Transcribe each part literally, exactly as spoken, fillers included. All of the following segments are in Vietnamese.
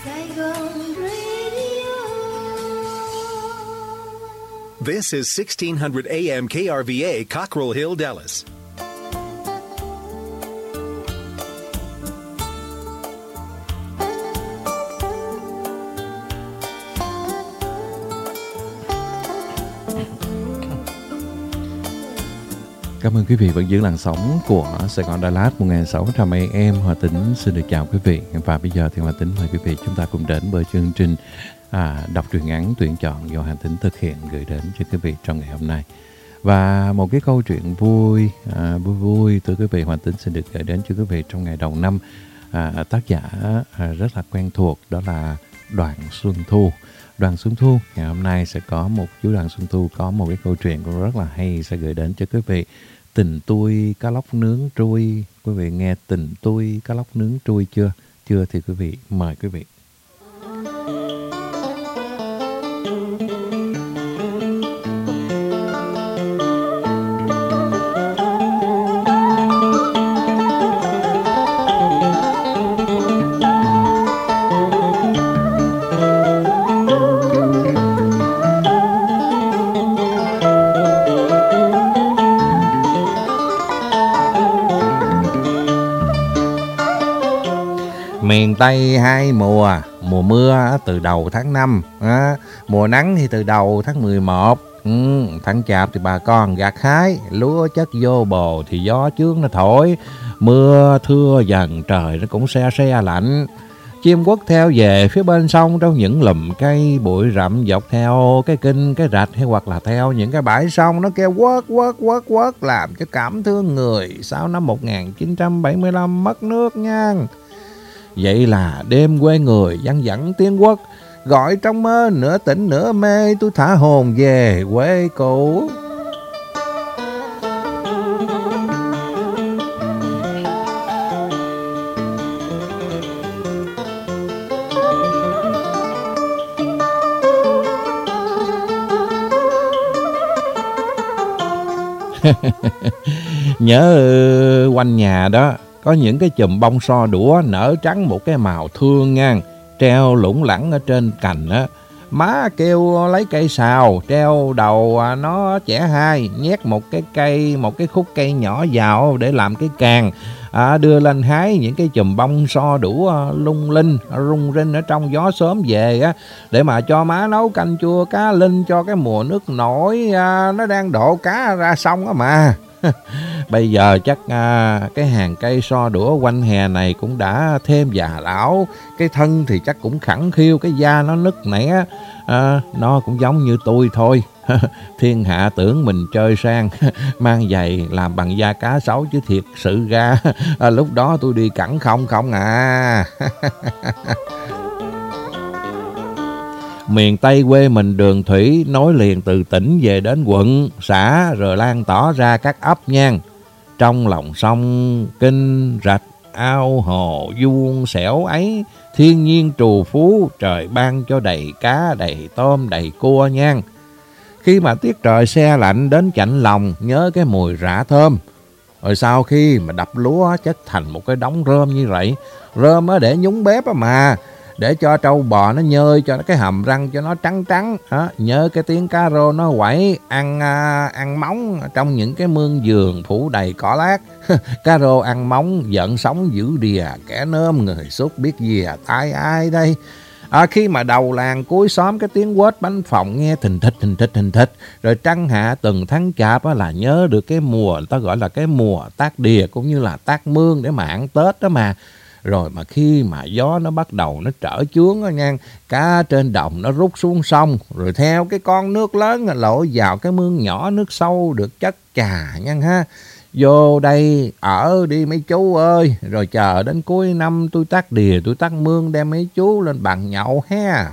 Saigon Radio. This is sixteen hundred A M K R V A, Cockrell Hill, Dallas. Cảm ơn quý vị vẫn giữ làn sóng của Sài Gòn Đà Lạt một nghìn sáu trăm A M. Hòa Tính xin được chào quý vị. Và bây giờ thì Hòa Tính mời quý vị chúng ta cùng đến với chương trình à, đọc truyện ngắn tuyển chọn do Hòa Tính thực hiện gửi đến cho quý vị trong ngày hôm nay. Và một cái câu chuyện vui à, vui vui từ quý vị Hòa Tính xin được gửi đến cho quý vị trong ngày đầu năm. À, tác giả à, rất là quen thuộc, đó là Đoàn Xuân Thu. Đoàn Xuân Thu ngày hôm nay sẽ có một chú Đoàn Xuân Thu có một cái câu chuyện cũng rất là hay sẽ gửi đến cho quý vị. Tình tôi cá lóc nướng trui. Quý vị nghe tình tôi cá lóc nướng trui chưa? Chưa thì quý vị mời quý vị. Miền Tây hai mùa, mùa mưa từ đầu tháng năm, à, mùa nắng thì từ đầu tháng mười một, ừ, tháng Chạp thì bà con gặt hái, lúa chất vô bồ thì gió chướng nó thổi, mưa thưa dần trời nó cũng se se lạnh. Chim quất theo về phía bên sông trong những lùm cây bụi rậm dọc theo cái kinh, cái rạch hay hoặc là theo những cái bãi sông nó kêu quất quất quất quất làm cho cảm thương người. Sau năm một nghìn chín trăm bảy mươi lăm mất nước nha. Vậy là đêm quê người văng vẳng tiếng quất, gọi trong mơ nửa tỉnh nửa mê, tôi thả hồn về quê cũ. Nhớ quanh nhà đó có những cái chùm bông so đũa nở trắng một cái màu thương ngang, treo lủng lẳng ở trên cành á. Má kêu lấy cây sào, treo đầu nó chẻ hai, nhét một cái cây, một cái khúc cây nhỏ vào để làm cái càng. À, đưa lên hái những cái chùm bông so đũa lung linh, rung rinh ở trong gió sớm về á, để mà cho má nấu canh chua cá linh cho cái mùa nước nổi à, nó đang đổ cá ra sông á mà. Bây giờ chắc à, cái hàng cây so đũa quanh hè này cũng đã thêm già lão, cái thân thì chắc cũng khẳng khiu, cái da nó nứt nẻ, à, nó cũng giống như tôi thôi. Thiên hạ tưởng mình chơi sang, mang giày làm bằng da cá sấu chứ thiệt sự ra à, lúc đó tôi đi cẳng không không à. Miền Tây quê mình đường thủy nối liền từ tỉnh về đến quận, xã rồi lan tỏa ra các ấp nhang. Trong lòng sông, kinh, rạch, ao, hồ, vuông, xẻo ấy, thiên nhiên trù phú, trời ban cho đầy cá, đầy tôm, đầy cua nhang. Khi mà tiết trời se lạnh đến chạnh lòng, nhớ cái mùi rạ thơm. Rồi sau khi mà đập lúa chất thành một cái đống rơm như vậy, rơm á để nhúng bếp á mà, để cho trâu bò nó nhơi cho nó cái hàm răng cho nó trắng trắng. Đó, nhớ cái tiếng cá rô nó quẩy ăn à, ăn móng trong những cái mương giường phủ đầy cỏ lát. Cá rô ăn móng giận sống dữ đìa, kẻ nôm người xúc biết gì à, tai ai đây. À, khi mà đầu làng cuối xóm cái tiếng quết bánh phồng nghe thình thịch thình thịch thình thịch, rồi trăng hạ từng tháng Chạp á, là nhớ được cái mùa người ta gọi là cái mùa tác đìa cũng như là tác mương để mà ăn Tết đó mà. Rồi mà khi mà gió nó bắt đầu nó trở chướng đó nha, cá trên đồng nó rút xuống sông, rồi theo cái con nước lớn lội vào cái mương nhỏ nước sâu được chất chà nha ha. Vô đây ở đi mấy chú ơi, rồi chờ đến cuối năm tôi tắt đìa, tôi tắt mương đem mấy chú lên bàn nhậu ha.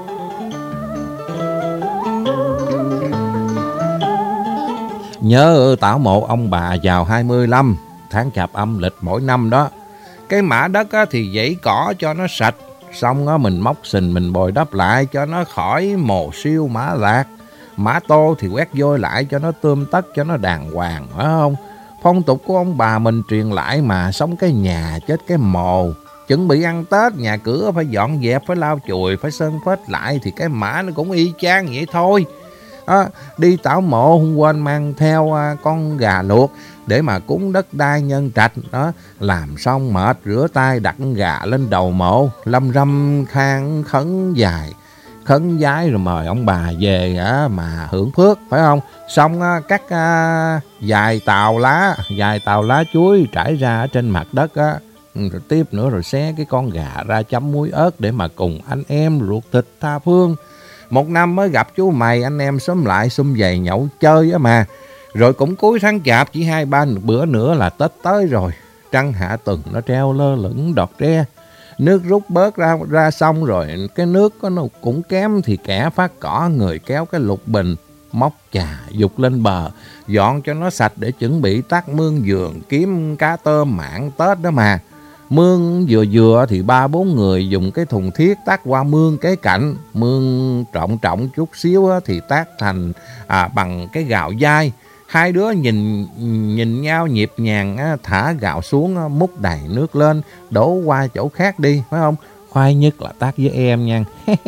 Nhớ tảo mộ ông bà vào hai mươi lăm tháng Chạp âm lịch mỗi năm đó. Cái mả đất á, thì dãy cỏ cho nó sạch, xong á, mình móc sình mình bồi đắp lại cho nó khỏi mồ siêu mã lạc. Mã tô thì quét vôi lại cho nó tươm tất, cho nó đàng hoàng, phải không? Phong tục của ông bà mình truyền lại mà, sống cái nhà chết cái mồ. chuẩn bị ăn Tết, nhà cửa phải dọn dẹp, phải lau chùi, phải sơn phết lại, thì cái mã nó cũng y chang vậy thôi. À, đi tảo mộ không quên mang theo à, con gà luộc để mà cúng đất đai nhân trạch đó. Làm xong mệt rửa tay đặt gà lên đầu mộ, lâm râm khang khấn dài khấn vái rồi mời ông bà về à, mà hưởng phước, phải không? Xong à, cắt à, vài tàu lá vài tàu lá chuối trải ra ở trên mặt đất á. Rồi tiếp nữa rồi xé cái con gà ra chấm muối ớt để mà cùng anh em ruột thịt tha phương. Một năm mới gặp chú mày, anh em xúm lại xum vầy nhậu chơi á mà. Rồi cũng cuối tháng chạp, chỉ hai ba bữa nữa là Tết tới rồi. Trăng hạ tuần nó treo lơ lửng đọt tre. Nước rút bớt ra ra xong rồi, cái nước có nó cũng kém thì kẻ phát cỏ, người kéo cái lục bình móc chà dục lên bờ, dọn cho nó sạch để chuẩn bị tắt mương giường kiếm cá tôm mảng Tết đó mà. Mương vừa vừa thì ba bốn người dùng cái thùng thiết tác qua mương kế cạnh. Mương trọng trọng chút xíu thì tác thành à, bằng cái gạo dai. Hai đứa nhìn nhìn nhau nhịp nhàng, thả gạo xuống, múc đầy nước lên, đổ qua chỗ khác đi, phải không? Khoai nhất là tác với em nha.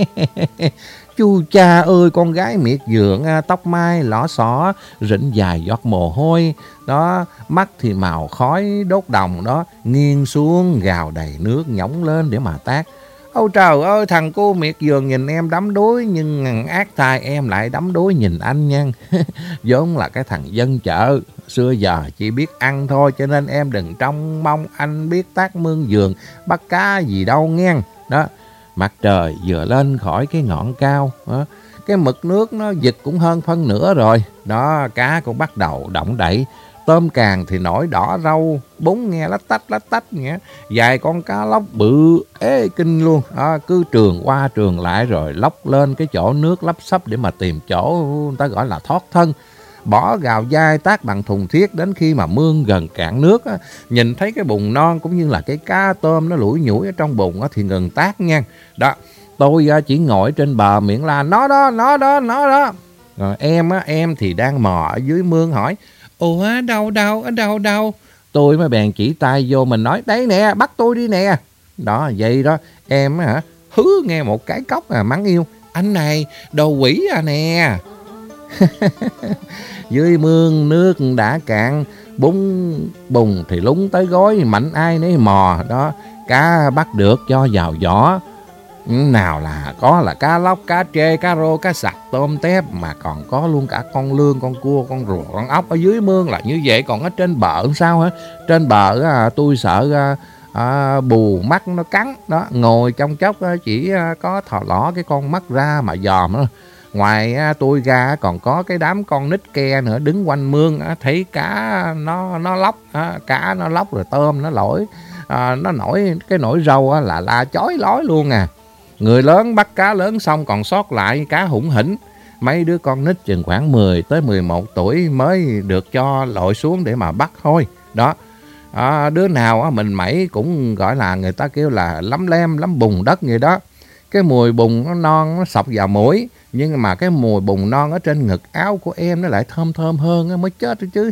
Chu cha ơi, con gái miệt vượng, tóc mai lõ xỏ, rỉnh dài giọt mồ hôi đó, mắt thì màu khói đốt đồng đó, nghiêng xuống gào đầy nước nhõng lên để mà tác. Ôi trời ơi, thằng cô miệt vườn nhìn em đắm đuối, nhưng ác tai em lại đắm đuối nhìn anh nha. Vốn là cái thằng dân chợ, xưa giờ chỉ biết ăn thôi, cho nên em đừng trông mong anh biết tác mương vườn bắt cá gì đâu nghe. Đó, mặt trời vừa lên khỏi cái ngọn cao đó, cái mực nước nó giật cũng hơn phân nửa rồi đó, cá cũng bắt đầu động đậy. Tôm càng thì nổi đỏ râu, bún nghe lách tách lách tách nghe. Vài con cá lóc bự ế kinh luôn đó, cứ trường qua trường lại rồi lóc lên cái chỗ nước lấp xấp để mà tìm chỗ người ta gọi là thoát thân. Bỏ gào dai tác bằng thùng thiết, đến khi mà mương gần cạn nước á, nhìn thấy cái bùn non cũng như là cái cá tôm nó lủi nhủi ở trong bùn á, thì ngừng tác nha. Đó, tôi chỉ ngồi trên bờ miệng la nó đó, nó đó, nó đó. Rồi em á, em thì đang mò ở dưới mương hỏi: Ủa đâu đâu, ở đâu đâu? Tôi mới bèn chỉ tay vô mình nói: Đấy nè, bắt tôi đi nè. Đó, vậy đó, em á hả, hứ nghe một cái cốc à, mắng yêu: Anh này, đồ quỷ à nè. Dưới mương nước đã cạn, bún bùn thì lúng tới gối, mạnh ai nấy mò. Đó, cá bắt được cho vào giỏ. Nào là có là cá lóc, cá trê, cá rô, cá sặc, tôm tép, mà còn có luôn cả con lươn, con cua, con rùa, con ốc. Ở dưới mương là như vậy, còn ở trên bờ làm sao hả? Trên bờ à, tôi sợ à, à, bù mắt nó cắn. Đó, ngồi trong chốc à, chỉ à, có thò lỏ cái con mắt ra mà dòm đó. Ngoài à, tôi ra còn có cái đám con nít ke nữa đứng quanh mương, à, thấy cá nó nó lóc, à, cá nó lóc rồi tôm nó lỗi, à, nó nổi cái nổi râu à, là la chói lói luôn à. Người lớn bắt cá lớn xong còn sót lại cá hủng hỉnh. Mấy đứa con nít chừng khoảng mười tới mười một tuổi mới được cho lội xuống để mà bắt thôi. Đó, à, đứa nào á, mình mẩy cũng gọi là người ta kêu là lấm lem, lấm bùn đất vậy đó. Cái mùi bùn nó non, nó sọc vào mũi. Nhưng mà cái mùi bùn non ở trên ngực áo của em nó lại thơm thơm hơn á, mới chết chứ.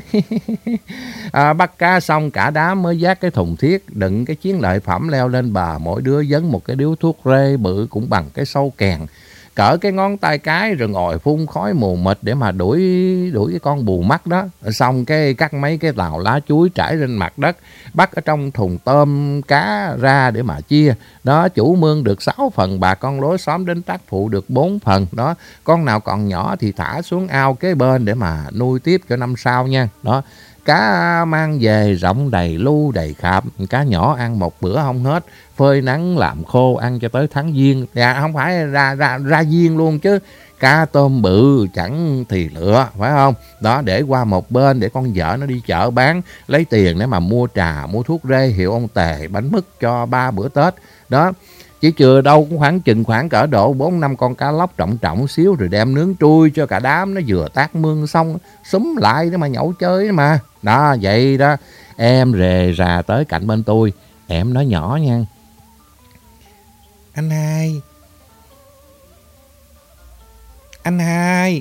à, bắt cá xong cả đám mới vác cái thùng thiết đựng cái chiến lợi phẩm leo lên bờ. Mỗi đứa dấn một cái điếu thuốc rê bự cũng bằng cái sâu kèn, cỡ cái ngón tay cái, rồi ngồi phun khói mù mịt để mà đuổi đuổi cái con bù mắt đó. Xong cái cắt mấy cái tàu lá chuối trải trên mặt đất, bắt ở trong thùng tôm cá ra để mà chia. Đó, chủ mương được sáu phần, bà con lối xóm đến tác phụ được bốn phần. Đó, con nào còn nhỏ thì thả xuống ao kế bên để mà nuôi tiếp cho năm sau nha. Đó, cá mang về rộng đầy lu đầy khạp, cá nhỏ ăn một bữa không hết, phơi nắng làm khô ăn cho tới tháng giêng. Dạ, không phải ra ra ra giêng luôn chứ. Cá tôm bự chẳng thì lựa, phải không? Đó, để qua một bên để con vợ nó đi chợ bán, lấy tiền để mà mua trà, mua thuốc rê hiệu ông Tề, bánh mứt cho ba bữa Tết. Đó, chỉ chừa đâu cũng khoảng chừng khoảng cỡ độ bốn năm con cá lóc trọng trọng xíu, rồi đem nướng trui cho cả đám nó vừa tác mương xong xúm lại để mà nhậu chơi mà. Đó, vậy đó. Em rề rà tới cạnh bên tôi, em nói nhỏ nha: Anh hai, anh hai,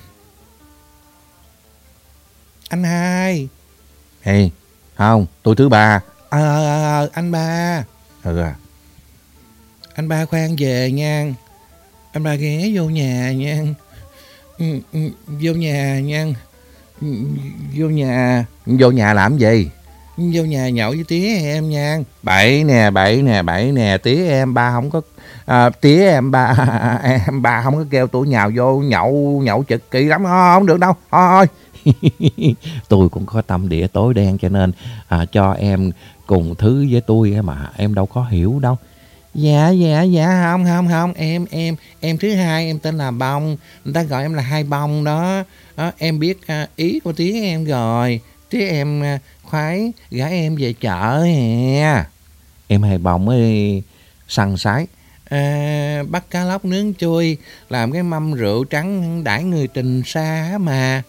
anh hai. Hey, không, tôi thứ ba. Ờ, à, à, anh ba. Ừ à. Anh ba khoan về nha. Anh ba ghé vô nhà nha. Ừ, ừ, vô nhà nha. Ừ, vô nhà. Vô nhà làm gì? Vô nhà nhậu với tía em nha. Bậy nè, bậy nè, bậy nè. Tía em ba không có à, tía em ba em ba không có kêu tôi nhào vô nhậu nhậu trực kỳ lắm. Không, không được đâu. Thôi. Tôi cũng có tâm địa tối đen cho nên à, cho em cùng thứ với tôi mà em đâu có hiểu đâu. Dạ dạ dạ không không không em em em thứ hai em tên là Bông, người ta gọi em là Hai Bông đó. Đó em biết à, ý của tía em rồi. Tía em à, khoái gả em về chợ hè. Em Hai Bông ấy săn sái à, bắt cá lóc nướng chui, làm cái mâm rượu trắng đãi người tình xa mà.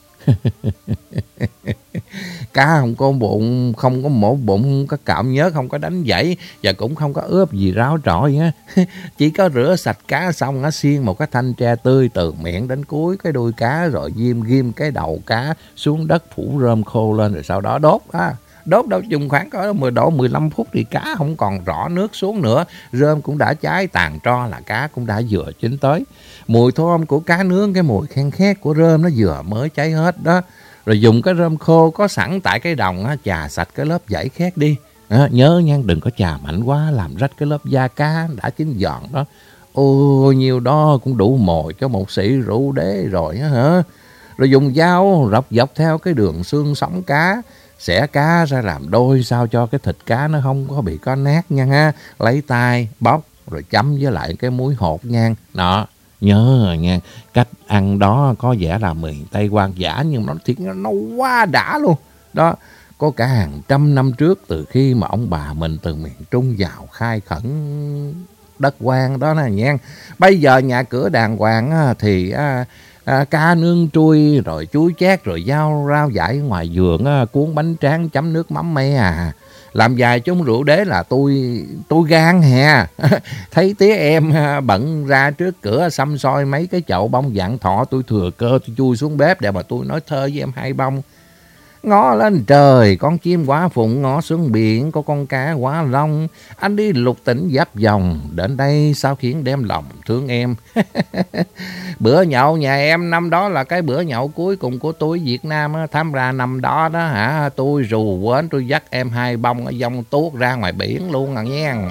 Cá không có bụng, không có mổ bụng, không có cạo nhớt, không có đánh dãy và cũng không có ướp gì ráo trọi á. Chỉ có rửa sạch cá xong á, xiên một cái thanh tre tươi từ miệng đến cuối cái đuôi cá, rồi ghim ghim cái đầu cá xuống đất, phủ rơm khô lên, rồi sau đó đốt á. Đốt đâu chừng khoảng có mười độ mười lăm phút thì cá không còn rõ nước xuống nữa. Rơm cũng đã cháy tàn tro là cá cũng đã vừa chín tới. Mùi thơm của cá nướng, cái mùi khen khét của rơm nó vừa mới cháy hết đó. Rồi dùng cái rơm khô có sẵn tại cái đồng á, chà sạch cái lớp vảy khét đi. À, nhớ nha, đừng có chà mạnh quá làm rách cái lớp da cá đã chín giòn đó. Ôi nhiêu đó cũng đủ mồi cho một xị rượu đế rồi á hả. Rồi dùng dao rọc dọc theo cái đường xương sống cá, xẻ cá ra làm đôi sao cho cái thịt cá nó không có bị có nát nha ha. Lấy tay bóc rồi chấm với lại cái muối hột nha. Đó, nhớ rồi nha. Cách ăn đó có vẻ là miền Tây hoang dã nhưng nó thiệt nó quá đã luôn. Đó, có cả hàng trăm năm trước từ khi mà ông bà mình từ miền Trung vào khai khẩn đất hoang đó nè nha. Bây giờ nhà cửa đàng hoàng á, thì à, à, cá nương trui rồi chuối chát rồi rau rau dại ngoài vườn á, cuốn bánh tráng chấm nước mắm me à. Làm vài chung rượu đế là tôi tôi gan hè. Thấy tía em bận ra trước cửa xăm soi mấy cái chậu bông vạn thọ, tôi thừa cơ tôi chui xuống bếp để mà tôi nói thơ với em Hai Bông. Ngó lên trời con chim quá phụng, ngó xuống biển có con cá quá long. Anh đi lục tỉnh giáp dòng, đến đây sao khiến đem lòng thương em. Bữa nhậu nhà em năm đó là cái bữa nhậu cuối cùng của tôi Việt Nam á. Tham ra năm đó đó hả, tôi rù quên tôi dắt em Hai Bông ở dông tuốt ra ngoài biển luôn à nha.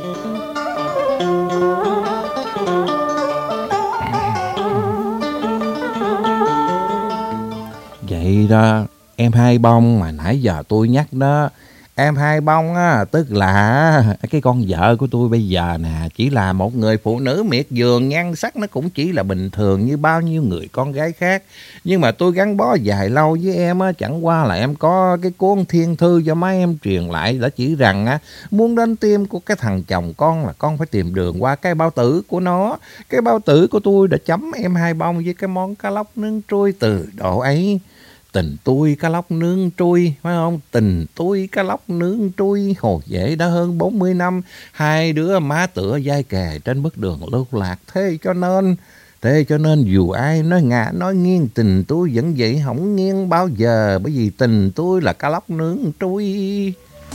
Vậy đó em Hai Bông mà nãy giờ tôi nhắc đó. Em Hai Bông á, tức là cái con vợ của tôi bây giờ nè, chỉ là một người phụ nữ miệt vườn, nhan sắc nó cũng chỉ là bình thường như bao nhiêu người con gái khác. Nhưng mà tôi gắn bó dài lâu với em á, chẳng qua là em có cái cuốn thiên thư do má em truyền lại đã chỉ rằng á, muốn đến tim của cái thằng chồng con là con phải tìm đường qua cái bao tử của nó. Cái bao tử của tôi đã chấm em Hai Bông với cái món cá lóc nướng trui từ độ ấy. Tình tôi cá lóc nướng trui, phải không? Tình tôi cá lóc nướng trui, hồ dễ đã hơn bốn mươi năm, hai đứa má tựa vai kề trên bước đường lưu lạc. Thế cho nên, thế cho nên dù ai nói ngã nói nghiêng, tình tôi vẫn vậy, không nghiêng bao giờ, bởi vì tình tôi là cá lóc nướng trui.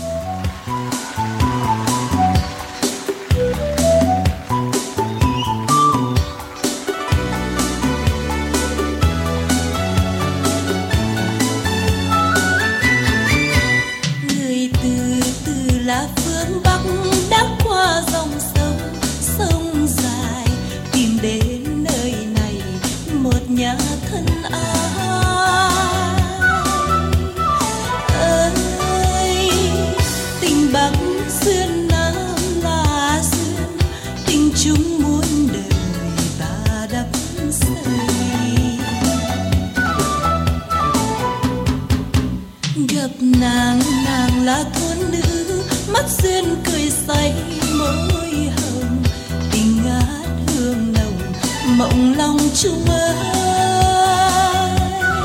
Nàng nàng là thôn nữ, mắt duyên cười say môi hồng, tình ngát hương nồng mộng lòng chung ơi.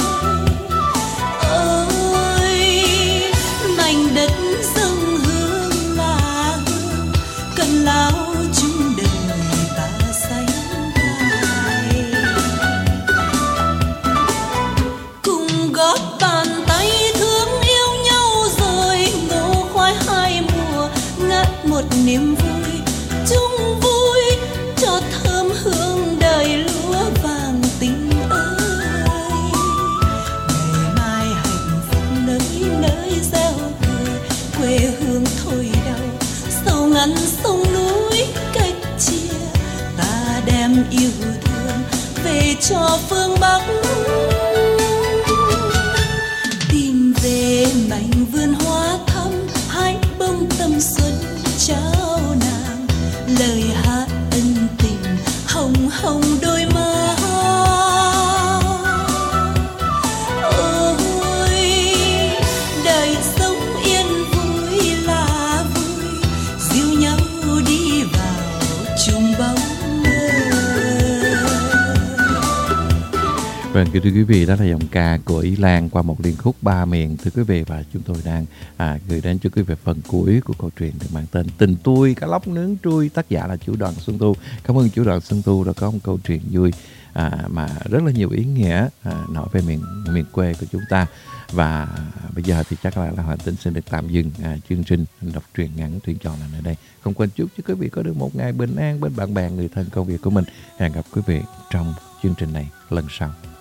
Ôi mảnh đất dâng hương là hương, cần lao chung đời ta sánh vai, cùng góp bàn tay thương yêu nhau rồi ngô khoái hai mùa, ngát một niềm yêu thương về cho phương Bắc, tìm về mảnh vườn hoa thắm, hái bông tâm xuân trao nàng, lời hát ân tình hồng hồng đôi má. Ôi đời sống yên vui là vui, dìu nhau đi vào chung bóng mơ. Vâng, thưa quý vị, đó là giọng ca của Ý Lan qua một liên khúc ba miền. Thưa quý vị, và chúng tôi đang à, gửi đến cho quý vị phần cuối của câu chuyện được mang tên Tình Tôi Cá Lóc Nướng Trui, tác giả là chủ Đoàn Xuân Tu. Cảm ơn chủ Đoàn Xuân Tu đã có một câu chuyện vui à, mà rất là nhiều ý nghĩa à, nói về miền miền quê của chúng ta. Và bây giờ thì chắc là, là Hoàng Tính xin được tạm dừng à, chương trình đọc truyện ngắn Thuyền Tròn là ở đây. Không quên chúc cho quý vị có được một ngày bình an bên bạn bè, người thân, công việc của mình. Hẹn gặp quý vị trong chương trình này lần sau.